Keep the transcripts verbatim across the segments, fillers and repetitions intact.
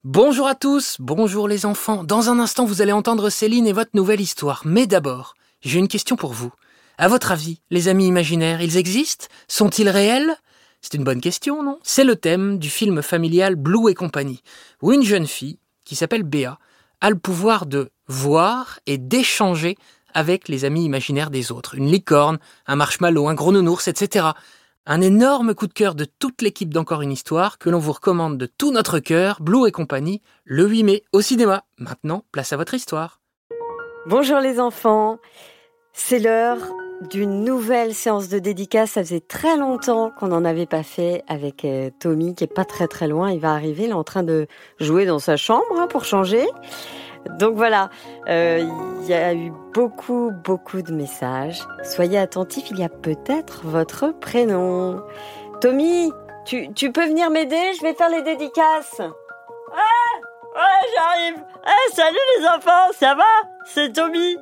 Bonjour à tous, bonjour les enfants. Dans un instant, vous allez entendre Céline et votre nouvelle histoire. Mais d'abord, j'ai une question pour vous. À votre avis, les amis imaginaires, ils existent ? Sont-ils réels ? C'est une bonne question, non ? C'est le thème du film familial Blue et compagnie, où une jeune fille, qui s'appelle Béa, a le pouvoir de voir et d'échanger avec les amis imaginaires des autres. Une licorne, un marshmallow, un gros nounours, et cetera. Un énorme coup de cœur de toute l'équipe d'Encore une histoire que l'on vous recommande de tout notre cœur, Blue et compagnie, le huit mai au cinéma. Maintenant, place à votre histoire. Bonjour les enfants, c'est l'heure d'une nouvelle séance de dédicace. Ça faisait très longtemps qu'on n'en avait pas fait avec euh, Tommy qui est pas très très loin. Il va arriver, il est en train de jouer dans sa chambre hein, pour changer. Donc voilà, euh, il y a eu beaucoup, beaucoup de messages. Soyez attentifs, il y a peut-être votre prénom. Tommy, tu, tu peux venir m'aider ? Je vais faire les dédicaces. Ah, ouais, j'arrive. Eh, salut les enfants, ça va ? C'est Tommy.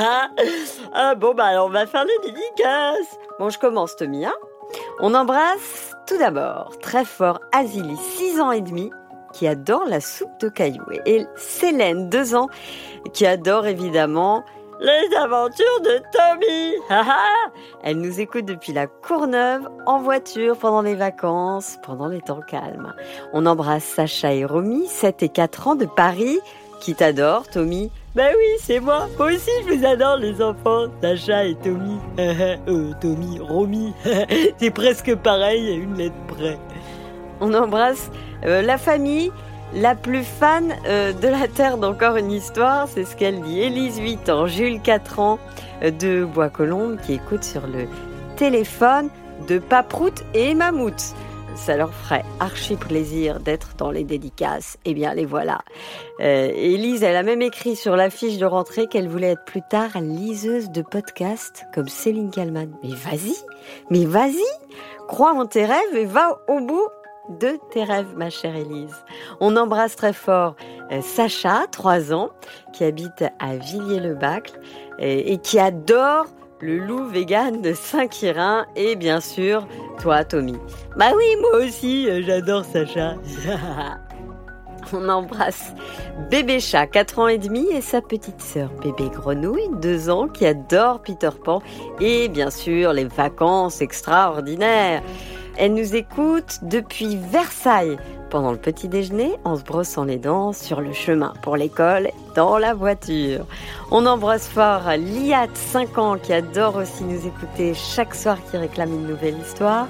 ah, bon, bah alors on va faire les dédicaces. Bon, je commence Tommy. Hein. On embrasse tout d'abord très fort Azili, six ans et demi. Qui adore la soupe de cailloux. Et Célène, deux ans, qui adore évidemment les aventures de Tommy. Elle nous écoute depuis la Courneuve, en voiture, pendant les vacances, pendant les temps calmes. On embrasse Sacha et Romy, sept et quatre ans, de Paris, qui t'adorent, Tommy. Ben oui, c'est moi. Moi aussi, je vous adore, les enfants. Sacha et Tommy. euh, Tommy, Romy. C'est presque pareil à une lettre près. On embrasse euh, la famille la plus fan euh, de la Terre d'Encore une histoire, c'est ce qu'elle dit. Élise, huit ans, Jules, quatre ans, euh, de Bois-Colombes, qui écoute sur le téléphone de Paproute et Mammouth. Ça leur ferait archi plaisir d'être dans les dédicaces. Eh bien, les voilà. Euh, Élise, elle a même écrit sur l'affiche de rentrée qu'elle voulait être plus tard liseuse de podcast comme Céline Kallmann. Mais vas-y, mais vas-y, crois en tes rêves et va au bout de tes rêves, ma chère Élise. On embrasse très fort euh, Sacha, trois ans, qui habite à Villiers-le-Bacle et, et qui adore le loup vegan de Saint-Quirin et bien sûr, toi, Tommy. Bah oui, moi aussi, euh, j'adore Sacha. On embrasse bébé chat, quatre ans et demi, et sa petite sœur bébé grenouille, deux ans, qui adore Peter Pan et bien sûr les vacances extraordinaires. Elle nous écoute depuis Versailles, pendant le petit déjeuner, en se brossant les dents, sur le chemin pour l'école, dans la voiture. On embrasse fort Liat, cinq ans, qui adore aussi nous écouter chaque soir, qui réclame une nouvelle histoire.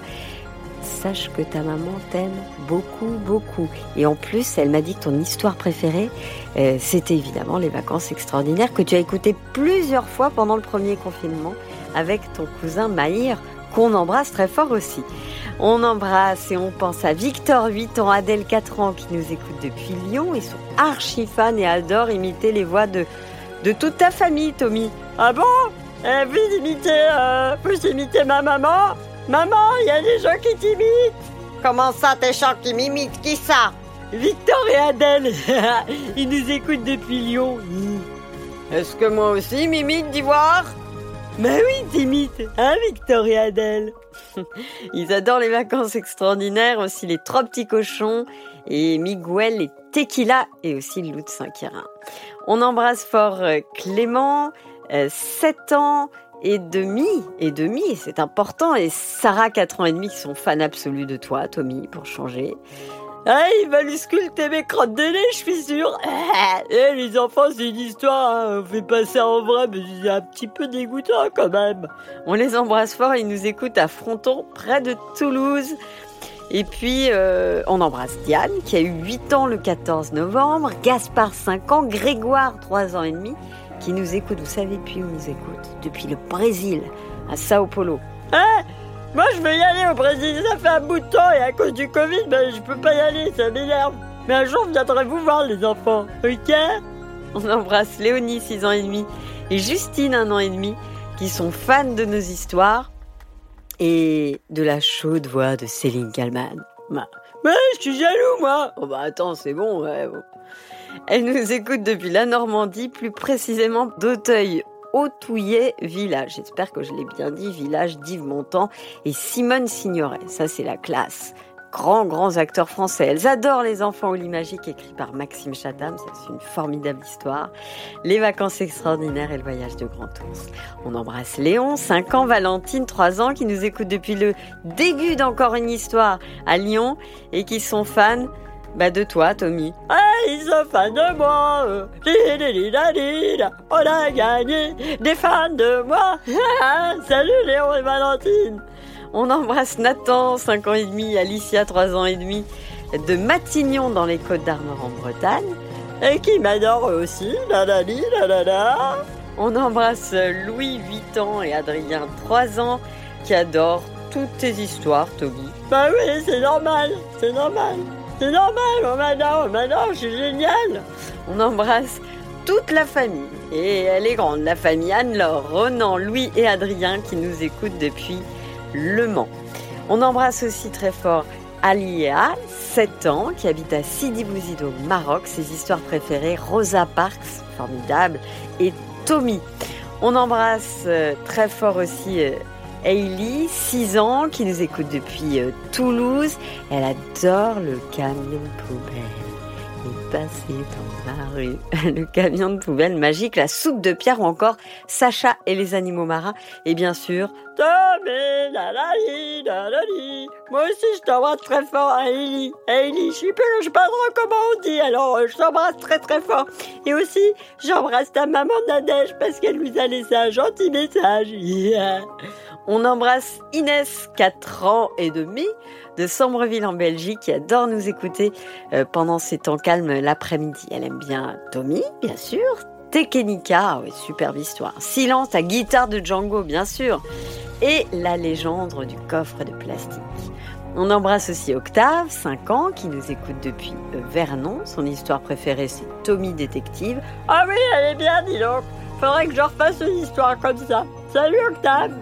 Sache que ta maman t'aime beaucoup, beaucoup. Et en plus, elle m'a dit que ton histoire préférée, euh, c'était évidemment les vacances extraordinaires que tu as écoutées plusieurs fois pendant le premier confinement avec ton cousin Maïr, qu'on embrasse très fort aussi. On embrasse et on pense à Victor, huit ans, Adèle, quatre ans, qui nous écoute depuis Lyon. Ils sont archi fans et adorent imiter les voix de, de toute ta famille, Tommy. Ah bon ? eh, Vous imitez, euh, vous imitez ma maman ? Maman, il y a des gens qui t'imitent. Comment ça, des gens qui m'imitent ? Qui ça ? Victor et Adèle. Ils nous écoutent depuis Lyon. Est-ce que moi aussi m'imite d'Ivoire ? Mais oui, t'imites, hein, Victor et Adèle. Ils adorent les vacances extraordinaires, aussi les trois petits cochons, et Miguel et Tequila, et aussi le loup de Saint-Quirin. On embrasse fort Clément, euh, sept ans et demi, et demi, et c'est important, et Sarah, quatre ans et demi, qui sont fans absolus de toi, Tommy, pour changer. Ah, il va lui sculpter mes crottes de nez, je suis sûre. Eh, les enfants, c'est une histoire, hein. On fait pas ça en vrai, mais c'est un petit peu dégoûtant quand même. On les embrasse fort, ils nous écoutent à Fronton, près de Toulouse. Et puis, euh, on embrasse Diane, qui a eu huit ans le quatorze novembre, Gaspard, cinq ans, Grégoire, trois ans et demi, qui nous écoute, vous savez depuis où nous écoute ? Depuis le Brésil, à Sao Paulo. Ah, moi, je veux y aller au Brésil, ça fait un bout de temps, et à cause du Covid, ben, je peux pas y aller, ça m'énerve. Mais un jour, je viendrai vous voir, les enfants, ok ? On embrasse Léonie, six ans et demi, et Justine, un an et demi, qui sont fans de nos histoires et de la chaude voix de Céline Kallmann. Bah, ouais, je suis jaloux, moi. Oh bah attends, c'est bon, ouais. Bon. Elle nous écoute depuis la Normandie, plus précisément d'Auteuil, Autouillet village. J'espère que je l'ai bien dit, village d'Yves Montand et Simone Signoret. Ça, c'est la classe. grands, grands acteurs français. Elles adorent Les Enfants au lit magique, écrit par Maxime Chatham. C'est une formidable histoire. Les vacances extraordinaires et le voyage de Grand Ours. On embrasse Léon, cinq ans, Valentine, trois ans, qui nous écoutent depuis le début d'Encore une histoire à Lyon et qui sont fans bah, de toi, Tommy. Ah, ils sont fans de moi. On a gagné des fans de moi. Salut Léon et Valentine. On embrasse Nathan, cinq ans et demi, Alicia, trois ans et demi, de Matignon dans les Côtes d'Armor en Bretagne. Et qui m'adore aussi, la la li, la la la. On embrasse Louis, huit ans, et Adrien, trois ans, qui adorent toutes tes histoires, Toby. Bah oui, c'est normal, c'est normal, c'est normal, on m'adore, on m'adore, je suis génial. On embrasse toute la famille, et elle est grande, la famille Anne-Laure, Ronan, Louis et Adrien, qui nous écoutent depuis Le Mans. On embrasse aussi très fort Alia, sept ans, qui habite à Sidi Bouzid au Maroc. Ses histoires préférées, Rosa Parks, formidable, et Tommy. On embrasse euh, très fort aussi euh, Hailey, six ans, qui nous écoute depuis euh, Toulouse. Elle adore le camion poubelle. Et passer dans la rue. Le camion de poubelle magique, la soupe de pierre ou encore Sacha et les animaux marins. Et bien sûr, Tommy, la la li, la la li. Moi aussi, je t'embrasse très fort, Hailey. Hailey, je sais pas, je sais pas trop comment on dit, alors euh, je t'embrasse très très fort. Et aussi, j'embrasse ta maman Nadège parce qu'elle nous a laissé un gentil message. Yeah. On embrasse Inès, quatre ans et demi, de Sambreville en Belgique, qui adore nous écouter euh, pendant ces temps calmes l'après-midi. Elle aime bien Tommy, bien sûr, Tekenika, oui, superbe histoire, Silence, la guitare de Django, bien sûr, et la légende du coffre de plastique. On embrasse aussi Octave, cinq ans, qui nous écoute depuis euh, Vernon. Son histoire préférée, c'est Tommy Détective. Ah oui, elle est bien, dis donc. Faudrait que je refasse une histoire comme ça. Salut Octave.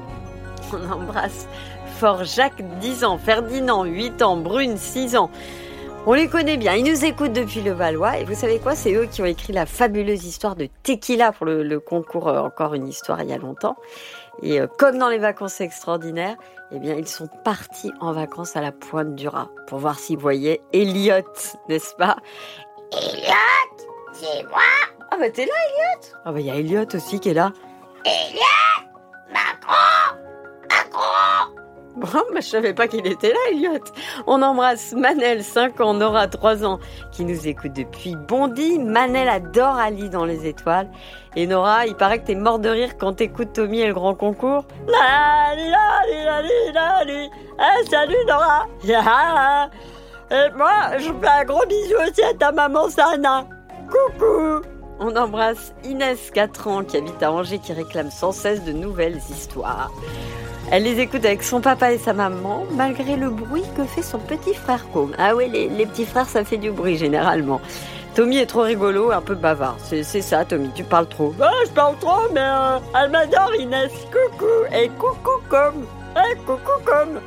On embrasse fort Jacques, dix ans, Ferdinand, huit ans, Brune, six ans. On les connaît bien, ils nous écoutent depuis le Valois. Et vous savez quoi, c'est eux qui ont écrit la fabuleuse histoire de Tequila pour le, le concours euh, Encore une histoire il y a longtemps. Et euh, comme dans les vacances extraordinaires, eh bien, ils sont partis en vacances à la Pointe du Raz pour voir s'ils voyaient Elliot, n'est-ce pas? Elliot, c'est moi. Ah bah t'es là, Elliot? Ah bah il y a Elliot aussi qui est là. Elliot, Macron, Macron. Bon, bah, je savais pas qu'il était là, Elliot. On embrasse Manel, cinq ans, Nora, trois ans, qui nous écoute depuis Bondy. Manel adore Ali dans les étoiles. Et Nora, il paraît que t'es mort de rire quand t'écoutes Tommy et le grand concours. La li, la li, la li, la li. Eh, salut Nora. Yeah. Et moi, je fais un gros bisou aussi à ta maman Sana. Coucou. On embrasse Inès, quatre ans, qui habite à Angers, qui réclame sans cesse de nouvelles histoires. Elle les écoute avec son papa et sa maman, malgré le bruit que fait son petit frère Com. Ah oui, les, les petits frères, ça fait du bruit généralement. Tommy est trop rigolo, un peu bavard. C'est, c'est ça, Tommy, tu parles trop. Ouais, je parle trop, mais euh, elle m'adore, Inès. Coucou, et coucou Com. Et coucou Com.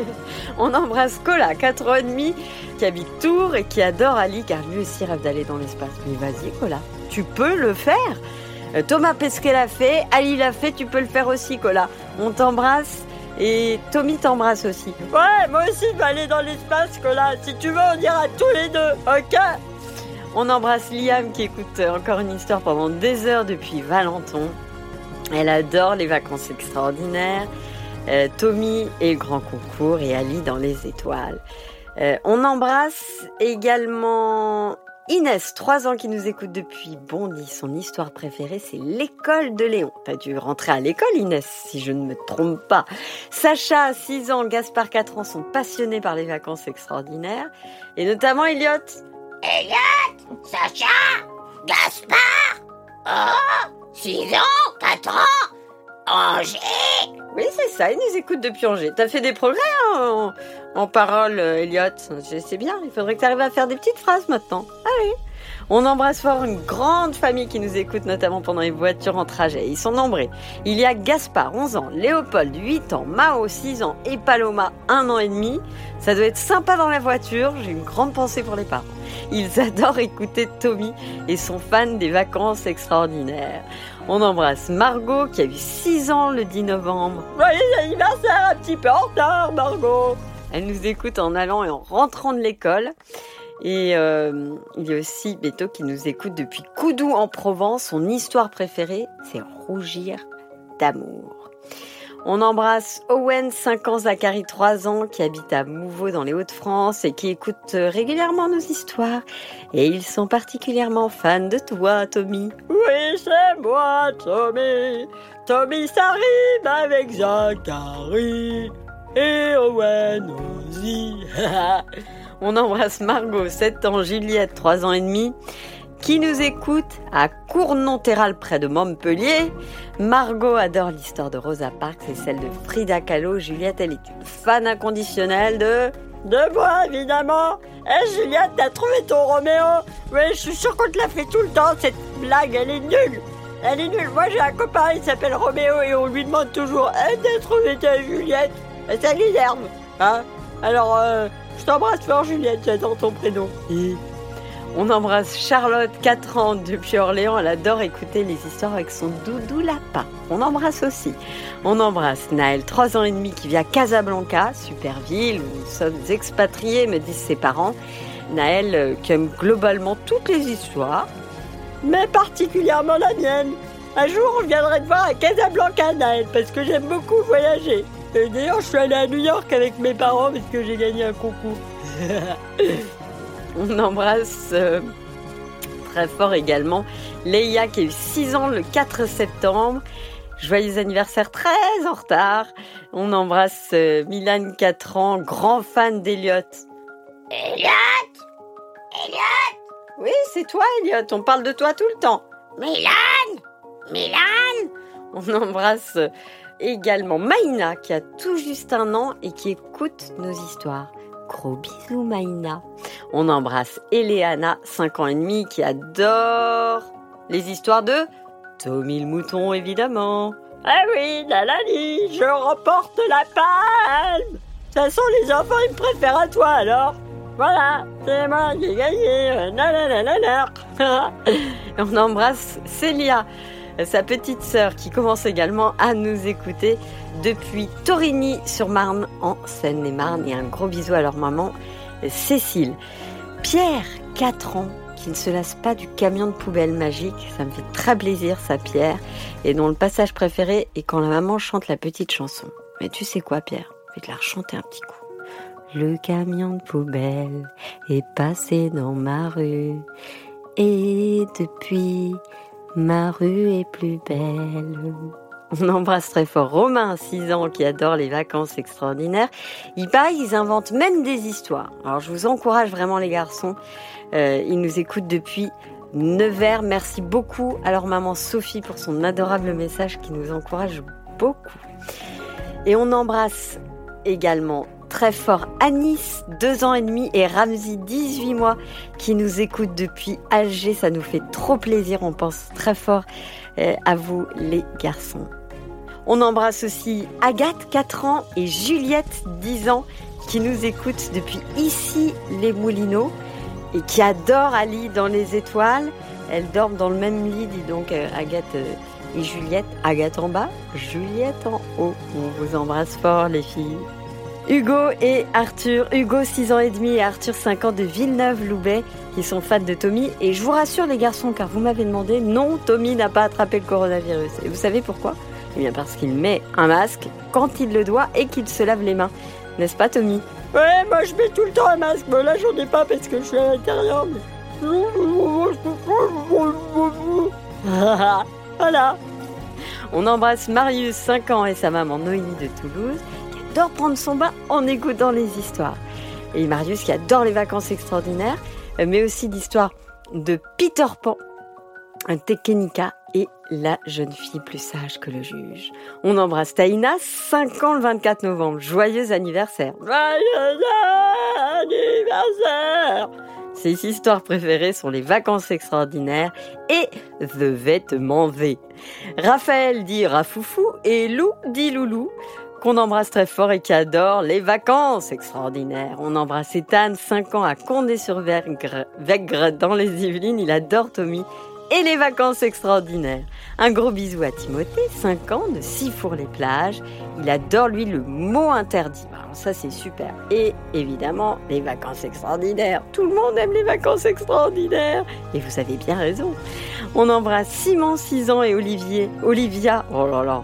On embrasse Cola, quatre ans et demi, qui habite Tours et qui adore Ali, car lui aussi rêve d'aller dans l'espace. Mais vas-y, Cola, tu peux le faire. Thomas Pesquet l'a fait, Ali l'a fait, tu peux le faire aussi, Cola. On t'embrasse et Tommy t'embrasse aussi. Ouais, moi aussi, je vais aller dans l'espace, Cola. Si tu veux, on ira tous les deux, ok? On embrasse Liam qui écoute Encore une histoire pendant des heures depuis Valenton. Elle adore les vacances extraordinaires, euh, Tommy et le grand concours et Ali dans les étoiles. Euh, on embrasse également Inès, trois ans, qui nous écoute depuis Bondy. Son histoire préférée, c'est l'école de Léon. T'as dû rentrer à l'école, Inès, si je ne me trompe pas. Sacha, six ans, Gaspard, quatre ans, sont passionnés par les vacances extraordinaires. Et notamment Elliot. Elliot, Sacha, Gaspard. Oh, six ans, quatre ans, Angers. Oui, c'est ça, ils nous écoutent depuis Angers. T'as fait des progrès hein, en, en parole, Elliot. C'est bien, il faudrait que tu arrives à faire des petites phrases maintenant. Allez. On embrasse fort une grande famille qui nous écoute, notamment pendant les voitures en trajet. Ils sont nombreux. Il y a Gaspard, onze ans, Léopold, huit ans, Mao, six ans et Paloma, un an et demi. Ça doit être sympa dans la voiture. J'ai une grande pensée pour les parents. Ils adorent écouter Tommy et sont fans des vacances extraordinaires. On embrasse Margot qui a eu six ans le dix novembre. Joyeux anniversaire, un petit peu en retard, Margot. Elle nous écoute en allant et en rentrant de l'école. Et euh, il y a aussi Beto qui nous écoute depuis Coudou en Provence. Son histoire préférée, c'est Rougir d'amour. On embrasse Owen, cinq ans, Zachary, trois ans, qui habite à Mouveau dans les Hauts-de-France et qui écoute régulièrement nos histoires. Et ils sont particulièrement fans de toi, Tommy. Oui, c'est moi, Tommy. Tommy s'arrive avec Zachary et Owen aussi. On embrasse Margot, sept ans, Juliette, trois ans et demi, qui nous écoute à Cournon-Terral près de Montpellier. Margot adore l'histoire de Rosa Parks et celle de Frida Kahlo. Juliette, elle est une fan inconditionnelle de... De moi, évidemment. Eh, Juliette, t'as trouvé ton Roméo? Oui, je suis sûre qu'on te l'a fait tout le temps, cette blague, elle est nulle. Elle est nulle. Moi, j'ai un copain, il s'appelle Roméo et on lui demande toujours « Eh, t'as trouvé ta Juliette ?» Ça l'énerve, hein. Alors, euh, je t'embrasse fort, Juliette, j'adore ton prénom. Et on embrasse Charlotte, quatre ans, depuis Orléans. Elle adore écouter les histoires avec son doudou lapin. On embrasse aussi. On embrasse Naël, trois ans et demi, qui vit à Casablanca, super ville où nous sommes expatriés, me disent ses parents. Naël, euh, qui aime globalement toutes les histoires, mais particulièrement la mienne. Un jour, je viendrai te voir à Casablanca, Naël, parce que j'aime beaucoup voyager. Et d'ailleurs, je suis allé à New York avec mes parents parce que j'ai gagné un concours. On embrasse euh, très fort également Leia qui a eu six ans le quatre septembre. Joyeux anniversaire très en retard. On embrasse euh, Milan, quatre ans, grand fan d'Eliott. Eliott Eliott Oui, c'est toi Eliott, on parle de toi tout le temps. Milan Milan On embrasse euh, également Maïna qui a tout juste un an et qui écoute nos histoires. Gros bisous Maïna. On embrasse Eleana, cinq ans et demi, qui adore les histoires de Tommy le mouton, évidemment. Ah oui, Nalani, je remporte la palme. De toute façon, les enfants, ils me préfèrent à toi, alors. Voilà, c'est moi qui ai gagné. Nananana. On embrasse Célia, sa petite sœur, qui commence également à nous écouter depuis Torigny-sur-Marne, en Seine-et-Marne. Et un gros bisou à leur maman, Cécile. Pierre, quatre ans, qui ne se lasse pas du camion de poubelle magique. Ça me fait très plaisir, ça, Pierre. Et dont le passage préféré est quand la maman chante la petite chanson. Mais tu sais quoi, Pierre? Je vais te la rechanter un petit coup. Le camion de poubelle est passé dans ma rue. Et depuis, ma rue est plus belle. On embrasse très fort Romain, six ans, qui adore les vacances extraordinaires. Il paraît qu'ils inventent même des histoires. Alors je vous encourage vraiment les garçons. Euh, ils nous écoutent depuis Nevers. Merci beaucoup à leur maman Sophie pour son adorable message qui nous encourage beaucoup. Et on embrasse également très fort Anis, deux ans et demi, et Ramzi, dix-huit mois, qui nous écoutent depuis Alger. Ça nous fait trop plaisir. On pense très fort euh, à vous les garçons. On embrasse aussi Agathe, quatre ans, et Juliette, dix ans, qui nous écoutent depuis ici les Moulineaux et qui adore Ali dans les étoiles. Elles dorment dans le même lit, dis donc, euh, Agathe euh, et Juliette. Agathe en bas, Juliette en haut. On vous embrasse fort, les filles. Hugo et Arthur, Hugo six ans et demi et Arthur cinq ans de Villeneuve-Loubet qui sont fans de Tommy. Et je vous rassure les garçons, car vous m'avez demandé, non, Tommy n'a pas attrapé le coronavirus. Et vous savez pourquoi? Eh bien parce qu'il met un masque quand il le doit et qu'il se lave les mains. N'est-ce pas, Tommy? Ouais, moi je mets tout le temps un masque, mais là j'en ai pas parce que je suis à l'intérieur. Mais... Voilà. On embrasse Marius, cinq ans, et sa maman Noémie de Toulouse, qui adore prendre son bain en écoutant les histoires. Et Marius qui adore les vacances extraordinaires, mais aussi l'histoire de Peter Pan, Tekenika et la jeune fille plus sage que le juge. On embrasse Taïna, cinq ans, le vingt-quatre novembre. Joyeux anniversaire. Joyeux anniversaire. Ses histoires préférées sont les vacances extraordinaires et The Vêtement V. Raphaël dit Rafoufou et Lou dit Loulou, qu'on embrasse très fort et qui adore les vacances extraordinaires. On embrasse Ethan, cinq ans, à Condé-sur-Vègre, Vègre, dans les Yvelines. Il adore Tommy et les vacances extraordinaires. Un gros bisou à Timothée, cinq ans, de Sifour-les-Plages. Il adore, lui, le mot interdit. Alors ça, c'est super. Et évidemment, les vacances extraordinaires. Tout le monde aime les vacances extraordinaires. Et vous avez bien raison. On embrasse Simon, six ans, et Olivier, Olivia. Oh là là.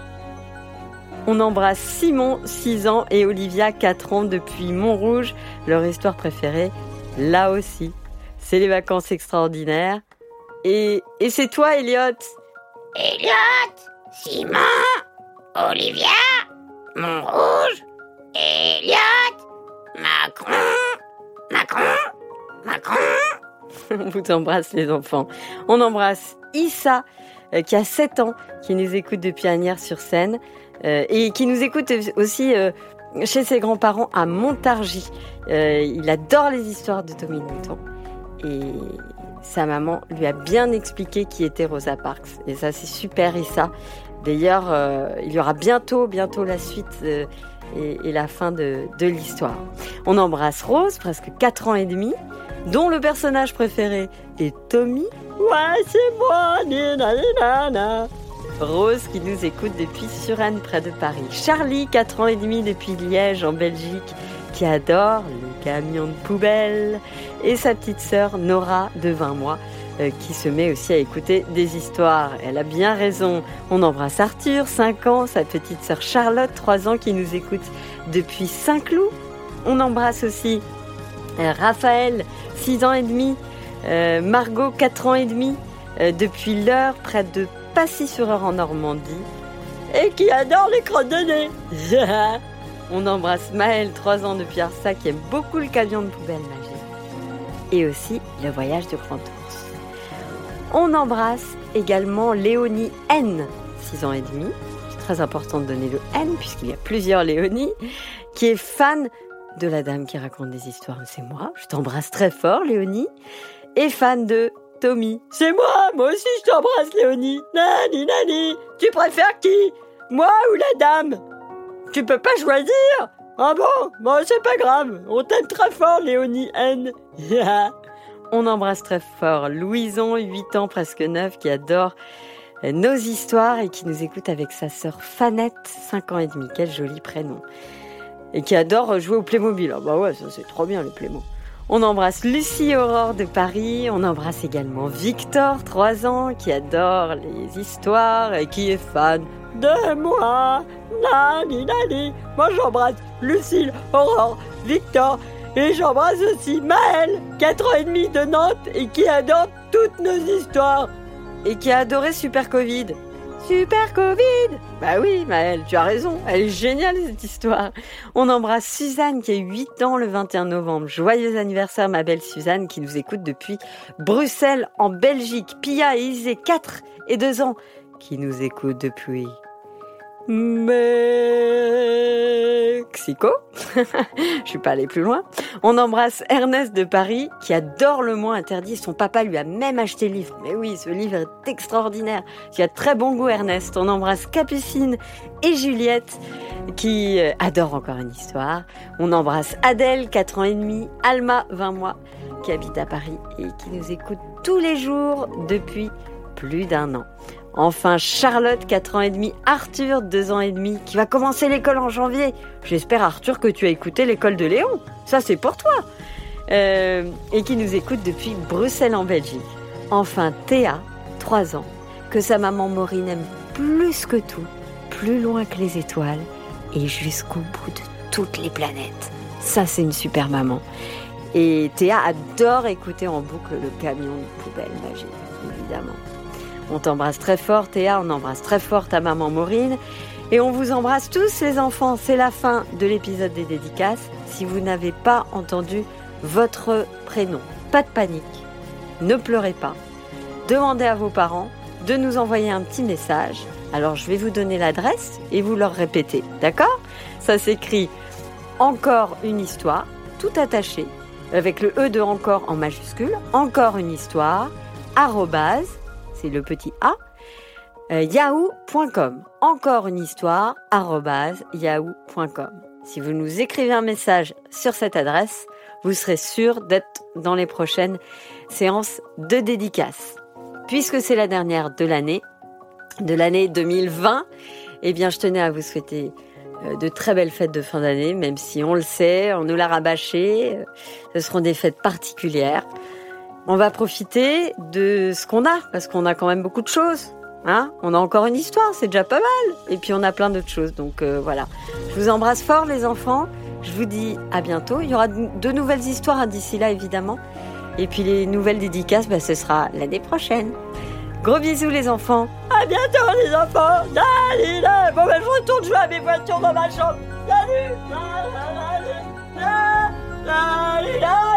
On embrasse Simon, six ans, et Olivia, quatre ans, depuis Montrouge. Leur histoire préférée, là aussi, c'est les vacances extraordinaires. Et, et c'est toi, Elliot. Elliot, Simon, Olivia, Montrouge, Elliot, Macron, Macron, Macron. On vous embrasse, les enfants. On embrasse Issa, euh, qui a sept ans, qui nous écoute depuis Asnières-sur-Seine, euh, et qui nous écoute aussi euh, chez ses grands-parents à Montargis. Euh, il adore les histoires de Tommy Mouton. Et sa maman lui a bien expliqué qui était Rosa Parks. Et ça, c'est super, Issa. D'ailleurs, euh, il y aura bientôt, bientôt la suite euh, et, et la fin de, de l'histoire. On embrasse Rose, presque quatre ans et demi, dont le personnage préféré est Tommy. Ouais, c'est moi, nina, nina, nina. Rose qui nous écoute depuis Suresnes, près de Paris. Charlie, quatre ans et demi, depuis Liège, en Belgique, qui adore le camion de poubelle. Et sa petite sœur Nora, de vingt mois, euh, qui se met aussi à écouter des histoires. Elle a bien raison. On embrasse Arthur, cinq ans, sa petite sœur Charlotte, trois ans, qui nous écoute depuis Saint-Cloud. On embrasse aussi euh, Raphaël, six ans et demi, euh, Margot, quatre ans et demi, euh, depuis l'heure, près de Passy-sur-Eure en Normandie. Et qui adore les crottes de nez. On embrasse Maëlle, trois ans, depuis Arsac, qui aime beaucoup le camion de poubelle magique. Et aussi le voyage du Grand Ours. On embrasse également Léonie N, six ans et demi. C'est très important de donner le N, puisqu'il y a plusieurs Léonie, qui est fan de la dame qui raconte des histoires. C'est moi, je t'embrasse très fort, Léonie. Et fan de Tommy. C'est moi, moi aussi je t'embrasse, Léonie. Nani, nani. Tu préfères qui? Moi ou la dame? Tu peux pas choisir? Ah bon? Bon, c'est pas grave. On t'aime très fort, Léonie N. On embrasse très fort Louison, huit ans, presque neuf, qui adore nos histoires et qui nous écoute avec sa sœur Fanette, cinq ans et demi. Quel joli prénom. Et qui adore jouer au Playmobil. Ah bah ouais, ça c'est trop bien, les Playmobil. On embrasse Lucie Aurore de Paris. On embrasse également Victor, trois ans, qui adore les histoires et qui est fan de moi. Nani, nani. Moi j'embrasse Lucille, Aurore, Victor et j'embrasse aussi Maëlle, quatre ans et demi, de Nantes et qui adore toutes nos histoires. Et qui a adoré Super Covid. Super Covid! Bah oui, Maëlle, tu as raison. Elle est géniale, cette histoire. On embrasse Suzanne, qui a huit ans, le vingt et un novembre. Joyeux anniversaire, ma belle Suzanne, qui nous écoute depuis Bruxelles, en Belgique. Pia et Isée, quatre et deux ans, qui nous écoutent depuis Mexico. Je suis pas allée plus loin. On embrasse Ernest de Paris, qui adore le mot interdit. Son papa lui a même acheté le livre. Mais oui, ce livre est extraordinaire. Tu as très bon goût, Ernest. On embrasse Capucine et Juliette, qui adorent encore une histoire. On embrasse Adèle, quatre ans et demi, Alma, vingt mois, qui habite à Paris et qui nous écoute tous les jours depuis plus d'un an. Enfin, Charlotte, quatre ans et demi, Arthur, deux ans et demi, qui va commencer l'école en janvier. J'espère, Arthur, que tu as écouté l'école de Léon. Ça, c'est pour toi. Euh, et qui nous écoute depuis Bruxelles, en Belgique. Enfin, Théa, trois ans, que sa maman Maureen aime plus que tout, plus loin que les étoiles, et jusqu'au bout de toutes les planètes. Ça, c'est une super maman. Et Théa adore écouter en boucle le camion de poubelle magique, évidemment. On t'embrasse très fort, Théa, on embrasse très fort ta maman Maureen. Et on vous embrasse tous, les enfants. C'est la fin de l'épisode des dédicaces. Si vous n'avez pas entendu votre prénom, pas de panique, ne pleurez pas. Demandez à vos parents de nous envoyer un petit message. Alors, je vais vous donner l'adresse et vous leur répétez, d'accord? Ça s'écrit encore une histoire, tout attaché, avec le E de encore en majuscule, encore une histoire, arrobase, c'est le petit A, euh, yahoo point com. Encore une histoire, arrobase, yahoo point com. Si vous nous écrivez un message sur cette adresse, vous serez sûr d'être dans les prochaines séances de dédicaces. puisque c'est la dernière de l'année, de l'année deux mille vingt, eh bien, je tenais à vous souhaiter de très belles fêtes de fin d'année, même si on le sait, on nous l'a rabâché. Ce seront des fêtes particulières. On va profiter de ce qu'on a, parce qu'on a quand même beaucoup de choses. Hein, on a encore une histoire, c'est déjà pas mal. Et puis on a plein d'autres choses. Donc euh, voilà. Je vous embrasse fort les enfants. Je vous dis à bientôt. Il y aura de nouvelles histoires d'ici là évidemment. Et puis les nouvelles dédicaces, bah, ce sera l'année prochaine. Gros bisous les enfants. À bientôt les enfants. Salut là. Bon ben je retourne jouer à mes voitures dans ma chambre. Salut. Salut. Salut. Salut.